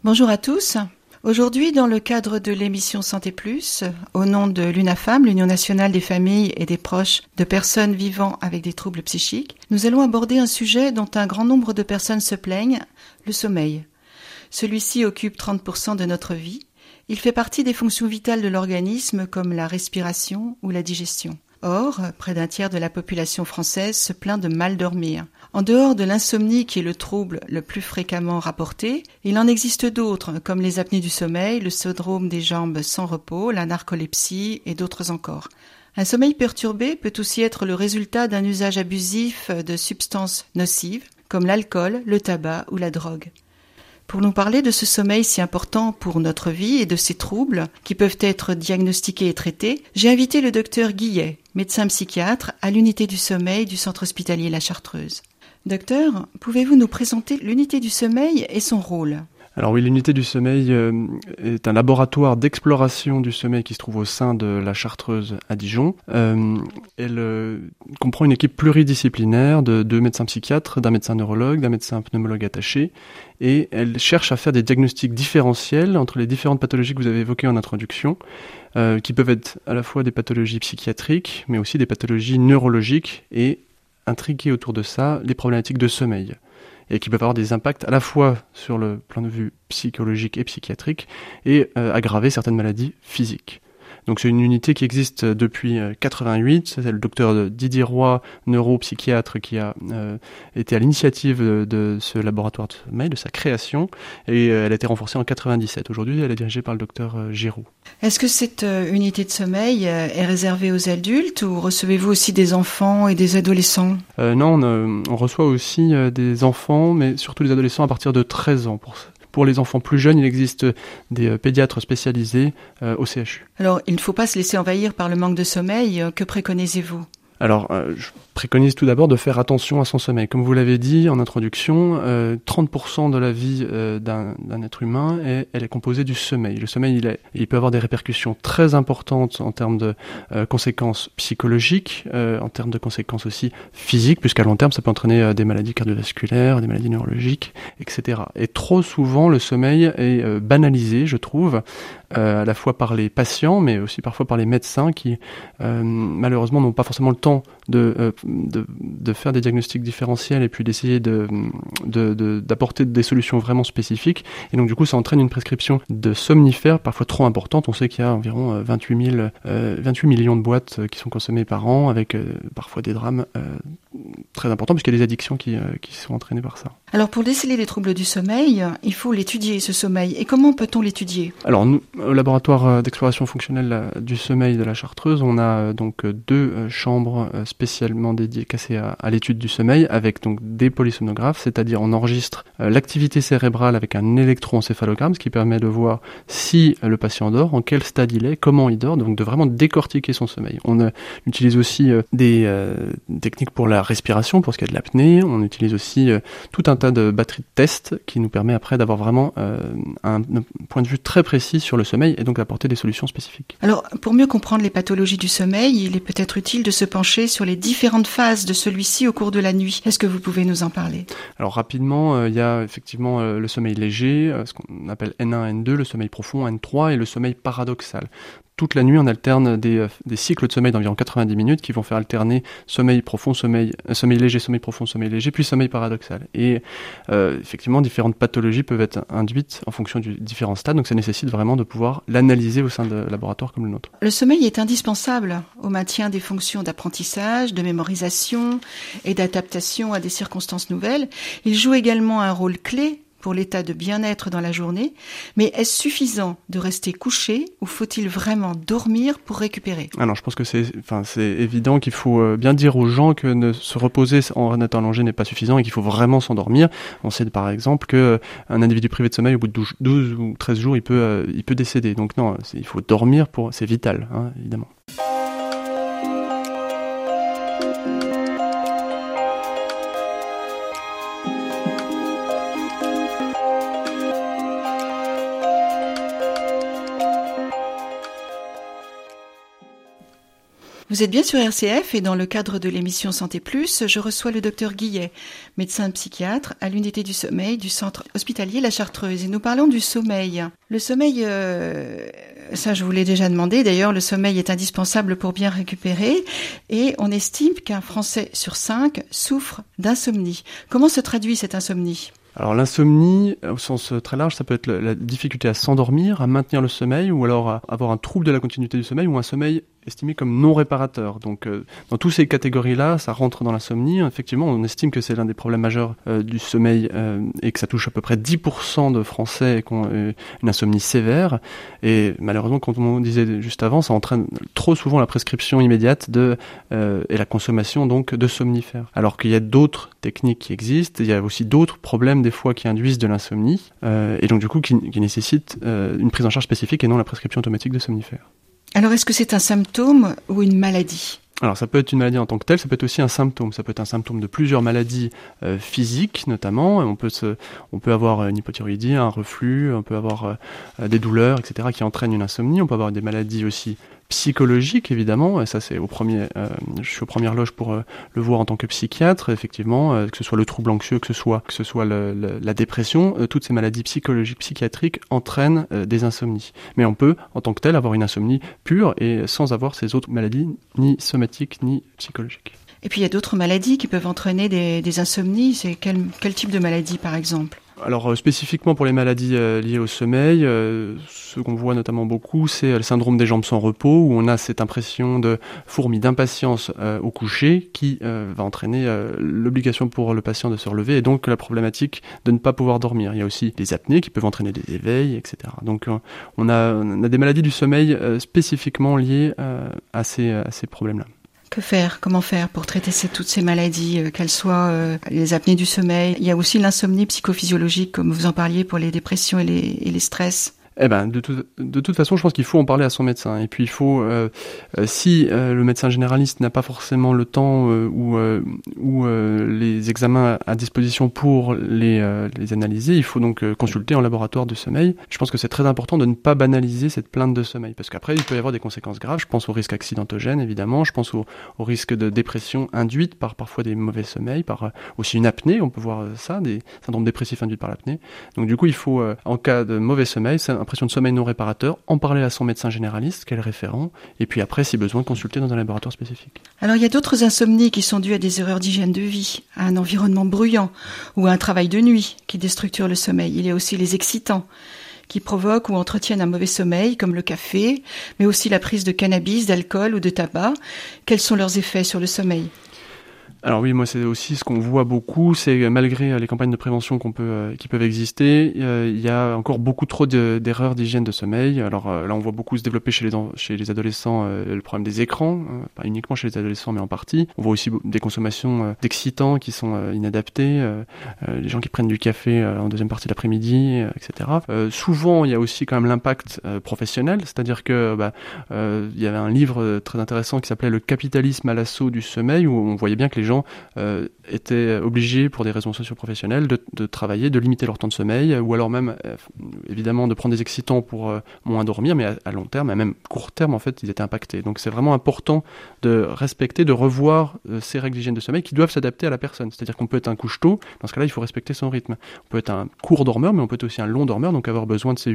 Bonjour à tous. Aujourd'hui, dans le cadre de l'émission Santé Plus, au nom de l'UNAFAM, l'Union nationale des familles et des proches de personnes vivant avec des troubles psychiques, nous allons aborder un sujet dont un grand nombre de personnes se plaignent, le sommeil. Celui-ci occupe 30% de notre vie. Il fait partie des fonctions vitales de l'organisme comme la respiration ou la digestion. Or, près d'un tiers de la population française se plaint de mal dormir. En dehors de l'insomnie qui est le trouble le plus fréquemment rapporté, il en existe d'autres comme les apnées du sommeil, le syndrome des jambes sans repos, la narcolepsie et d'autres encore. Un sommeil perturbé peut aussi être le résultat d'un usage abusif de substances nocives comme l'alcool, le tabac ou la drogue. Pour nous parler de ce sommeil si important pour notre vie et de ces troubles qui peuvent être diagnostiqués et traités, j'ai invité le docteur Guillet, médecin psychiatre à l'unité du sommeil du centre hospitalier La Chartreuse. Docteur, pouvez-vous nous présenter l'unité du sommeil et son rôle ? Alors oui, l'unité du sommeil est un laboratoire d'exploration du sommeil qui se trouve au sein de la Chartreuse à Dijon. Elle comprend une équipe pluridisciplinaire de 2 médecins psychiatres, d'un médecin neurologue, d'un médecin pneumologue attaché, et elle cherche à faire des diagnostics différentiels entre les différentes pathologies que vous avez évoquées en introduction, qui peuvent être à la fois des pathologies psychiatriques, mais aussi des pathologies neurologiques, et intriguer autour de ça les problématiques de sommeil, et qui peuvent avoir des impacts à la fois sur le plan de vue psychologique et psychiatrique, et aggraver certaines maladies physiques. Donc c'est une unité qui existe depuis 88, c'est le docteur Didier Roy, neuropsychiatre, qui a été à l'initiative de ce laboratoire de sommeil, de sa création, et elle a été renforcée en 97. Aujourd'hui, elle est dirigée par le docteur Giroux. Est-ce que cette unité de sommeil est réservée aux adultes ou recevez-vous aussi des enfants et des adolescents ? Non, on reçoit aussi des enfants, mais surtout des adolescents à partir de 13 ans. Pour les enfants plus jeunes, il existe des pédiatres spécialisés au CHU. Alors, il ne faut pas se laisser envahir par le manque de sommeil. Que préconisez-vous ? Alors, je préconise tout d'abord de faire attention à son sommeil. Comme vous l'avez dit en introduction, 30% de la vie d'un être humain, elle est composée du sommeil. Le sommeil, il peut avoir des répercussions très importantes en termes de conséquences psychologiques, en termes de conséquences aussi physiques, puisqu'à long terme, ça peut entraîner des maladies cardiovasculaires, des maladies neurologiques, etc. Et trop souvent, le sommeil est banalisé, je trouve, à la fois par les patients, mais aussi parfois par les médecins qui, malheureusement, n'ont pas forcément le temps de faire des diagnostics différentiels et puis d'essayer d'apporter des solutions vraiment spécifiques. Et donc, du coup, ça entraîne une prescription de somnifères parfois trop importante. On sait qu'il y a environ 28 millions de boîtes qui sont consommées par an, avec parfois des drames très importants, puisqu'il y a des addictions qui sont entraînées par ça. Alors, pour déceler les troubles du sommeil, il faut l'étudier, ce sommeil. Et comment peut-on l'étudier ? Alors, nous, au laboratoire d'exploration fonctionnelle du sommeil de la Chartreuse, on a donc 2 chambres spécialement dédicacées à l'étude du sommeil, avec donc des polysomnographes, c'est-à-dire on enregistre l'activité cérébrale avec un électroencéphalogramme, ce qui permet de voir si le patient dort, en quel stade il est, comment il dort, donc de vraiment décortiquer son sommeil. On utilise aussi des techniques pour la respiration, pour ce qui est de l'apnée. On utilise aussi tout un tas de batteries de tests qui nous permet après d'avoir vraiment un point de vue très précis sur le sommeil et donc d'apporter des solutions spécifiques. Alors, pour mieux comprendre les pathologies du sommeil, il est peut-être utile de se pencher sur les différentes phases de celui-ci au cours de la nuit. Est-ce que vous pouvez nous en parler ? Alors rapidement, il y a effectivement le sommeil léger, ce qu'on appelle N1, N2, le sommeil profond, N3 et le sommeil paradoxal. Toute la nuit, on alterne des cycles de sommeil d'environ 90 minutes qui vont faire alterner sommeil profond, sommeil léger, sommeil profond, sommeil léger, puis sommeil paradoxal. Et effectivement, différentes pathologies peuvent être induites en fonction du différents stades, donc ça nécessite vraiment de pouvoir l'analyser au sein de laboratoires comme le nôtre. Le sommeil est indispensable au maintien des fonctions d'apprentissage, de mémorisation et d'adaptation à des circonstances nouvelles. Il joue également un rôle clé pour l'état de bien-être dans la journée, mais est-ce suffisant de rester couché ou faut-il vraiment dormir pour récupérer ? Alors je pense que c'est évident qu'il faut bien dire aux gens que se reposer en étant allongé n'est pas suffisant et qu'il faut vraiment s'endormir. On sait par exemple qu'un individu privé de sommeil, au bout de 12 ou 13 jours, il peut décéder. Donc non, il faut dormir, c'est vital, hein, évidemment. Vous êtes bien sur RCF et dans le cadre de l'émission Santé Plus, je reçois le docteur Guillet, médecin psychiatre à l'unité du sommeil du centre hospitalier La Chartreuse. Et nous parlons du sommeil. Le sommeil, ça je vous l'ai déjà demandé, d'ailleurs le sommeil est indispensable pour bien récupérer et on estime qu'un Français sur 5 souffre d'insomnie. Comment se traduit cette insomnie ? Alors l'insomnie, au sens très large, ça peut être la difficulté à s'endormir, à maintenir le sommeil, ou alors à avoir un trouble de la continuité du sommeil, ou un sommeil estimé comme non réparateur. Donc dans toutes ces catégories-là, ça rentre dans l'insomnie. Effectivement, on estime que c'est l'un des problèmes majeurs du sommeil et que ça touche à peu près 10% de Français qui ont une insomnie sévère. Et malheureusement, comme on disait juste avant, ça entraîne trop souvent la prescription immédiate et la consommation donc de somnifères. Alors qu'il y a d'autres techniques qui existent, il y a aussi d'autres problèmes des fois qui induisent de l'insomnie et donc du coup qui nécessitent une prise en charge spécifique et non la prescription automatique de somnifères. Alors, est-ce que c'est un symptôme ou une maladie ? Alors, ça peut être une maladie en tant que telle, ça peut être aussi un symptôme. Ça peut être un symptôme de plusieurs maladies physiques, notamment. On peut avoir une hypothyroïdie, un reflux, on peut avoir des douleurs, etc., qui entraînent une insomnie. On peut avoir des maladies aussi psychologiques, évidemment. Et ça, c'est je suis aux premières loges pour le voir en tant que psychiatre. Effectivement, que ce soit le trouble anxieux, que ce soit la dépression, toutes ces maladies psychologiques, psychiatriques entraînent des insomnies. Mais on peut, en tant que tel, avoir une insomnie pure et sans avoir ces autres maladies, ni somatiques, ni psychologiques. Et puis il y a d'autres maladies qui peuvent entraîner des insomnies. C'est quel type de maladie, par exemple ? Alors spécifiquement pour les maladies liées au sommeil, ce qu'on voit notamment beaucoup, c'est le syndrome des jambes sans repos, où on a cette impression de fourmi, d'impatience au coucher, qui va entraîner l'obligation pour le patient de se relever, et donc la problématique de ne pas pouvoir dormir. Il y a aussi des apnées qui peuvent entraîner des éveils, etc. Donc on a des maladies du sommeil spécifiquement liées à ces problèmes-là. Que faire ? Comment faire pour traiter toutes ces maladies, qu'elles soient les apnées du sommeil ? Il y a aussi l'insomnie psychophysiologique, comme vous en parliez, pour les dépressions et les stress. Eh ben, de toute façon, je pense qu'il faut en parler à son médecin. Et puis, il faut, si le médecin généraliste n'a pas forcément le temps ou les examens à disposition pour les analyser, il faut donc consulter en laboratoire de sommeil. Je pense que c'est très important de ne pas banaliser cette plainte de sommeil, parce qu'après, il peut y avoir des conséquences graves. Je pense au risque accidentogène, évidemment. Je pense au risque de dépression induite par parfois des mauvais sommeils, par aussi une apnée. On peut voir ça, des syndromes dépressifs induits par l'apnée. Donc, du coup, il faut, en cas de mauvais sommeil, impression de sommeil non réparateur, en parler à son médecin généraliste, qui est le référent, et puis après, si besoin, consulter dans un laboratoire spécifique. Alors, il y a d'autres insomnies qui sont dues à des erreurs d'hygiène de vie, à un environnement bruyant, ou à un travail de nuit qui déstructure le sommeil. Il y a aussi les excitants qui provoquent ou entretiennent un mauvais sommeil, comme le café, mais aussi la prise de cannabis, d'alcool ou de tabac. Quels sont leurs effets sur le sommeil ? Alors oui, moi c'est aussi ce qu'on voit beaucoup, c'est malgré les campagnes de prévention qui peuvent exister, il y a encore beaucoup trop d'erreurs d'hygiène de sommeil. Alors là on voit beaucoup se développer chez les adolescents le problème des écrans, pas uniquement chez les adolescents mais en partie. On voit aussi des consommations d'excitants qui sont inadaptées, les gens qui prennent du café en deuxième partie de l'après-midi, etc. Souvent il y a aussi quand même l'impact professionnel, c'est-à-dire que il y avait un livre très intéressant qui s'appelait Le capitalisme à l'assaut du sommeil, où on voyait bien que les gens étaient obligés pour des raisons socio-professionnelles de travailler, de limiter leur temps de sommeil, ou alors même évidemment de prendre des excitants pour moins dormir, mais à long terme, et même court terme en fait, ils étaient impactés. Donc c'est vraiment important de respecter, de revoir ces règles d'hygiène de sommeil qui doivent s'adapter à la personne. C'est-à-dire qu'on peut être un couche-tôt, dans ce cas-là il faut respecter son rythme. On peut être un court dormeur, mais on peut être aussi un long dormeur, donc avoir besoin de ces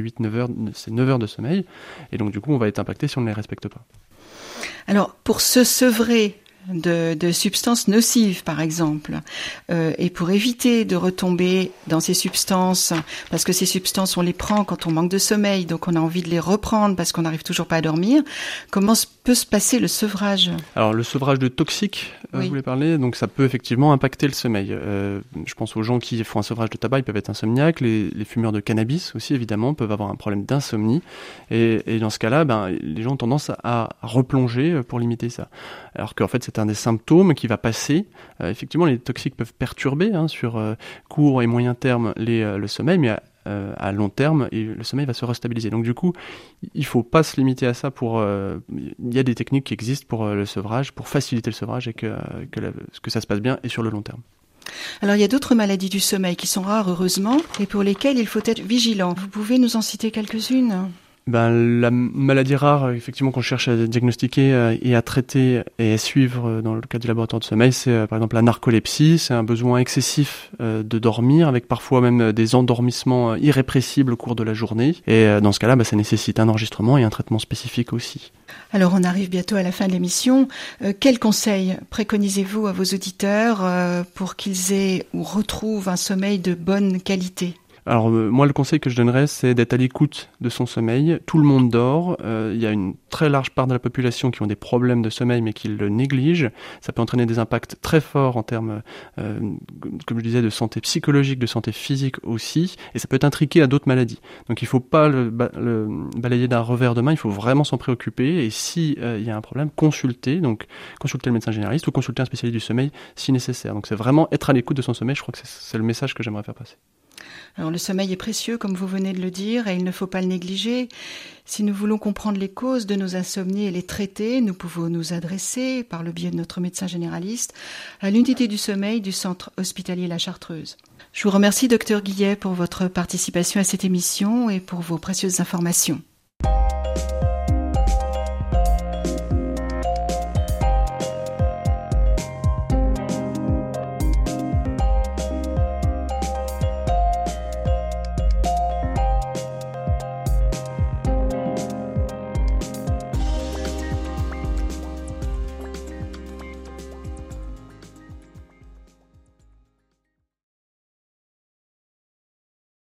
9 heures de sommeil, et donc du coup on va être impacté si on ne les respecte pas. Alors pour se sevrer de substances nocives, par exemple, et pour éviter de retomber dans ces substances, parce que ces substances, on les prend quand on manque de sommeil, donc on a envie de les reprendre parce qu'on n'arrive toujours pas à dormir. Comment peut se passer le sevrage ? Alors, le sevrage de toxiques, oui. Vous voulez parler, donc ça peut effectivement impacter le sommeil. Je pense aux gens qui font un sevrage de tabac, ils peuvent être insomniaques, les fumeurs de cannabis aussi, évidemment, peuvent avoir un problème d'insomnie, et dans ce cas-là, les gens ont tendance à replonger pour limiter ça. Alors qu'en fait, c'est un des symptômes qui va passer. Effectivement, les toxiques peuvent perturber sur court et moyen terme le sommeil, mais à long terme, le sommeil va se restabiliser. Donc du coup, il faut pas se limiter à ça. Il y a des techniques qui existent pour le sevrage, pour faciliter le sevrage et que ça se passe bien et sur le long terme. Alors, il y a d'autres maladies du sommeil qui sont rares, heureusement, et pour lesquelles il faut être vigilant. Vous pouvez nous en citer quelques-unes ? La maladie rare, effectivement, qu'on cherche à diagnostiquer et à traiter et à suivre dans le cadre du laboratoire de sommeil, c'est par exemple la narcolepsie. C'est un besoin excessif de dormir, avec parfois même des endormissements irrépressibles au cours de la journée. Et dans ce cas-là, ça nécessite un enregistrement et un traitement spécifique aussi. Alors, on arrive bientôt à la fin de l'émission. Quels conseils préconisez-vous à vos auditeurs pour qu'ils aient ou retrouvent un sommeil de bonne qualité ? Alors moi, le conseil que je donnerais, c'est d'être à l'écoute de son sommeil. Tout le monde dort. Il y a une très large part de la population qui ont des problèmes de sommeil, mais qui le négligent. Ça peut entraîner des impacts très forts en termes, comme je disais, de santé psychologique, de santé physique aussi. Et ça peut être intriqué à d'autres maladies. Donc il ne faut pas le balayer d'un revers de main. Il faut vraiment s'en préoccuper. Et si il y a un problème, consulter le médecin généraliste ou consulter un spécialiste du sommeil si nécessaire. Donc c'est vraiment être à l'écoute de son sommeil. Je crois que c'est le message que j'aimerais faire passer. Alors le sommeil est précieux, comme vous venez de le dire, et il ne faut pas le négliger. Si nous voulons comprendre les causes de nos insomnies et les traiter, nous pouvons nous adresser, par le biais de notre médecin généraliste, à l'unité du sommeil du centre hospitalier La Chartreuse. Je vous remercie, Dr Guillet, pour votre participation à cette émission et pour vos précieuses informations.